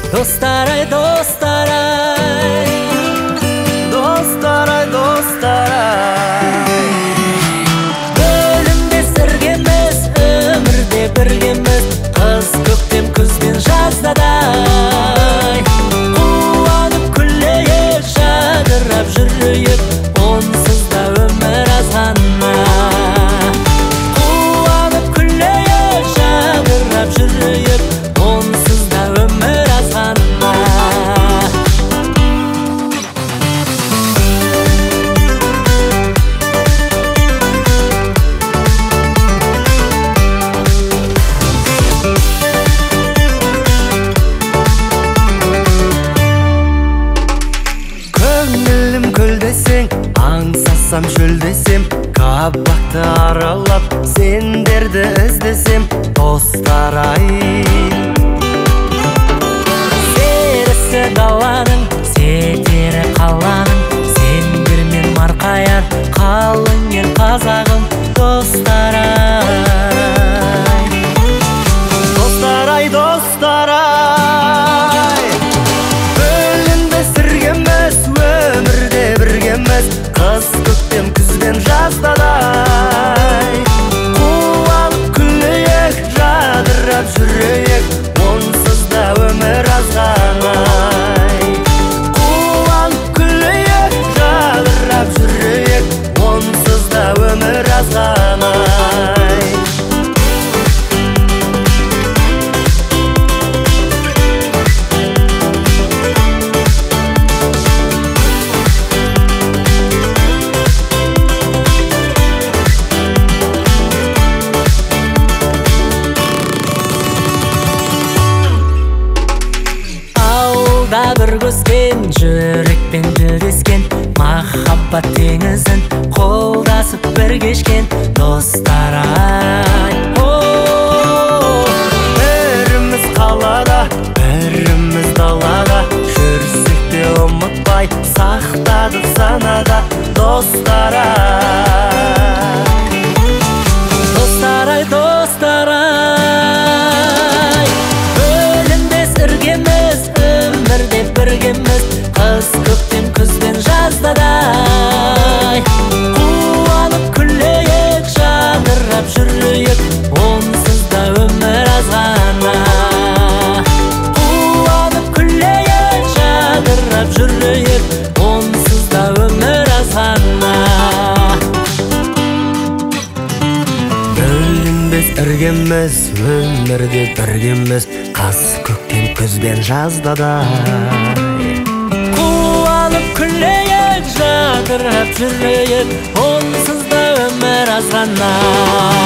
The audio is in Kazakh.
Dostlar ay, dostlar ay, Dostlar ay, dostlar ay. Bölümde sirgemiz, ömürde birgemiz, Kız köktem kuzben жаздадай. Quvonib kulleyip, жадырап жүрейік, Onsuz da ömür azgana. Quvonib kulleyip, жадырап жүрейік, Onsuz da ömür azgana. Көңілім көлдесең, аңсасам шөлдесем, Қабақты аралап, сендерді іздесем, достар ай. Серісі даланың, сетері қаланың, Сендермен марқаяр қалың ел қазағым, достар ай. Dostlar ay, dostlar ay. Bölünde sirgemiz, ömürde birgemiz, Kız köktem күзбен жаздадай. Қуанып күлейік, жадырап жүрейік, Онсыз да өмір азғанай. Қуанып күлейік, жадырап жүрейік, Онсыз да өмір азғанай. Ауылда бір көзбен, жүрекпен тілдескен, Махаббат теңізін қолдасып бір кешкен, достар ай. Біріміз қалада, біріміз далада, жүрсек те ұмытпай, сақтадық санада, достар ай. Dostlar ay, dostlar ay, Bölündes іргеміз, өмірде біргеміз, Қыз көктем күзбен жаздадай. Қуанып күлейік, жадырап жүрейік, Онсыз да өмір азғана. Қуанып күлейік, жадырап жүрейік, Онсыз да өмір азғана. Бөлінбес іргеміз, өмірде біргеміз, Қыз көктем күзбен жаздадай. Қуанып күлейік, жадырап жүрейік, Онсыз да өмір азғана.